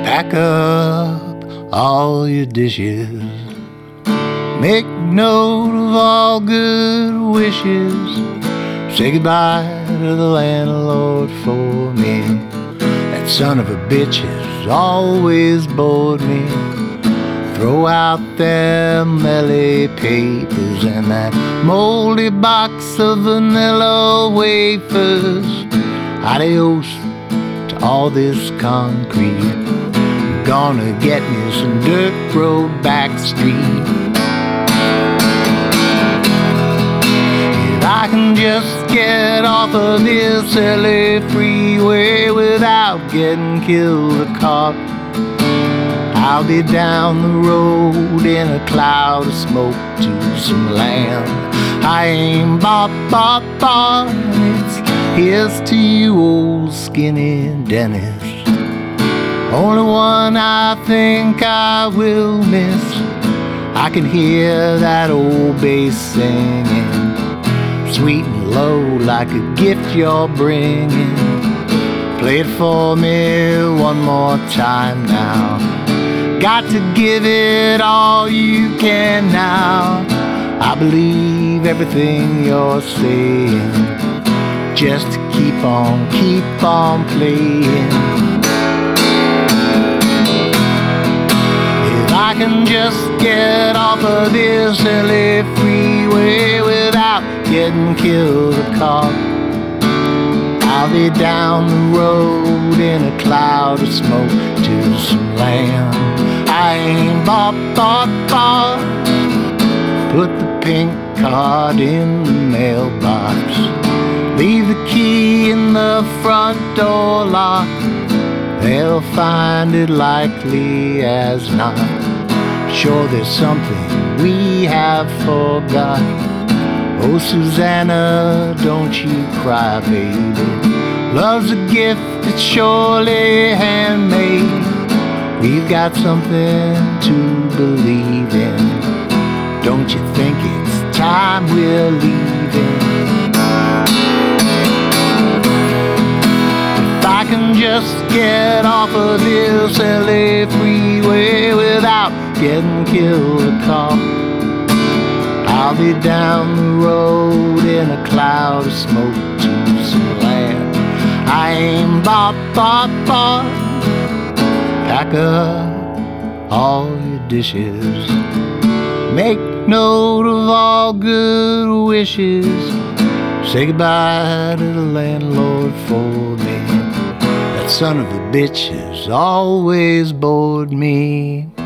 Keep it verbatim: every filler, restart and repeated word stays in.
Pack up all your dishes. Make note of all good wishes. Say goodbye to the landlord for me. That son of a bitch has always bored me. Throw out them L A papers and that moldy box of vanilla wafers. Adios to all this concrete. I'm gonna get me some dirt road back street. If I can just get off of this L A freeway without getting killed or caught, I'll be down the road in a cloud of smoke to some land. I ain't bought, bought, bought. It's here's to you, old skinny Dennis. Only one I think I will miss. I can hear that old bass singing, sweet and low like a gift you're bringing. Play it for me one more time now. Got to give it all you can now. I believe everything you're saying. Just keep on, keep on playing. If I can just get off of this L A freeway without getting killed or caught, I'll be down the road in a cloud of smoke to some land. I ain't bought, bought, bought. Put the pink card in the mailbox. Leave the key in the front door lock. They'll find it likely as not. Sure, there's something we have forgot. Oh, Susanna, don't you cry, baby. Love's a gift that's surely handmade. We've got something to believe in. Don't you think it's time we're leaving? If I can just get off of this L A freeway without getting killed or caught, I'll be down the road in a cloud of smoke to some land. I ain't bought, bought, bought. Pack up all your dishes. Make note of all good wishes. Say goodbye to the landlord for me. That son of a bitch has always bored me.